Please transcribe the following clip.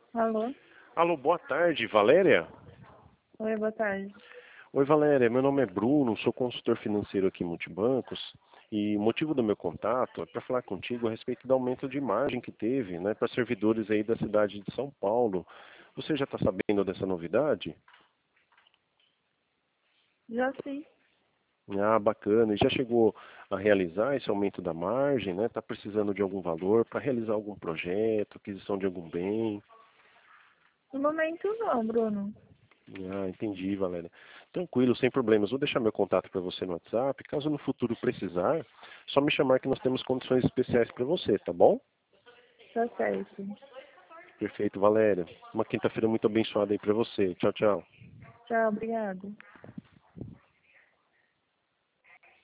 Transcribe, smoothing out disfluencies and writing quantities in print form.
Alô? Alô, boa tarde, Valéria? Oi, boa tarde. Oi, Valéria, meu nome é Bruno, sou consultor financeiro aqui em Multibancos e o motivo do meu contato é para falar contigo a respeito do aumento de margem que teve, né, para servidores aí da cidade de São Paulo. Você já está sabendo dessa novidade? Já sim. Ah, bacana. E já chegou a realizar esse aumento da margem, né? Está precisando de algum valor para realizar algum projeto, aquisição de algum bem? No momento não, Bruno. Ah, entendi, Valéria. Tranquilo, sem problemas. Vou deixar meu contato para você no WhatsApp. Caso no futuro precisar, só me chamar que nós temos condições especiais para você, tá bom? Tá certo. Perfeito, Valéria. Uma quinta-feira muito abençoada aí para você. Tchau, tchau. Tchau, obrigado.